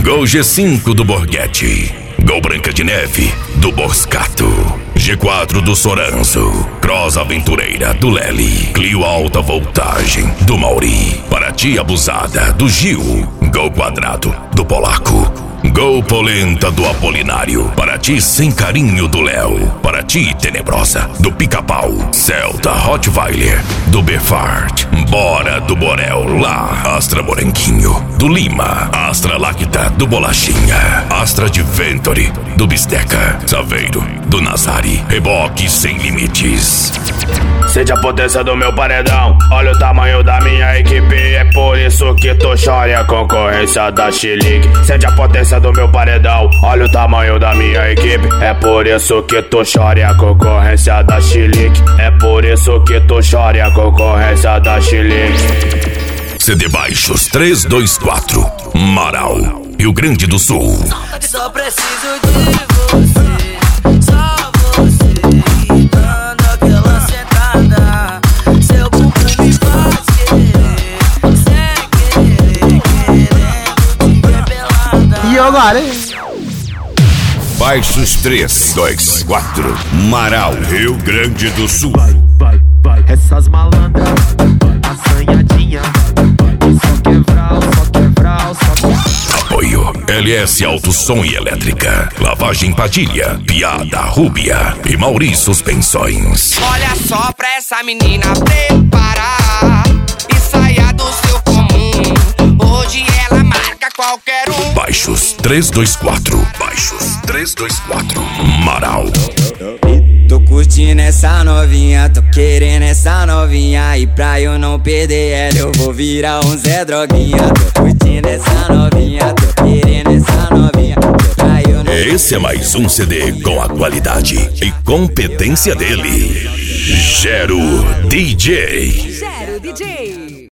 Gol G5 do Borghetti. Gol Branca de Neve do Boscato. G4 do Soranzo. Cross Aventureira do Lely. Clio Alta Voltagem do Mauri. Paraty Abusada do Gil. Gol Quadrado do Polaco. Gol Polenta do Apolinário. Paraty Sem Carinho do Léo. Paraty Tenebrosa do Pica-Pau. Celta Rottweiler do Befart. Bora do Borel lá. Astra Moranguinho do Lima. Astra Lacta do Bolachinha. Astra Adventure do Bisteca. Saveiro do Nazari. Reboque Sem Limites. Sente a potência do meu paredão, olha o tamanho da minha equipe. É por isso que tu chora a concorrência da Chilique. Sente a potência do meu paredão, olha o tamanho da minha equipe. É por isso que tu chora a concorrência da Chilique. É por isso que tu chora a concorrência da Chilique. CD Baixos 324 Marau, Rio Grande do Sul. Só preciso de você, só você, dando aquela sentada. Seu bumbum me faz querer, sem querer, querendo te ver pelada. E agora, hein? Baixos 324 Marau, Rio Grande do Sul. Vai, essas malandras, assanhadinha. Só quebral. Apoio LS Auto Som e Elétrica. Lavagem Padilha, Piada Rúbia e Mauri Suspensões. Olha só pra essa menina preparar e saia do seu comum. Hoje ela marca qualquer um. Baixos 324. Baixos 324 Marau. Tô curtindo essa novinha, tô querendo essa novinha. E pra eu não perder ela, eu vou virar um Zé Droguinha. Tô curtindo essa novinha, tô querendo essa novinha. Pra eu não... Esse é mais um CD com a qualidade e competência dele. Gero DJ. Gero DJ.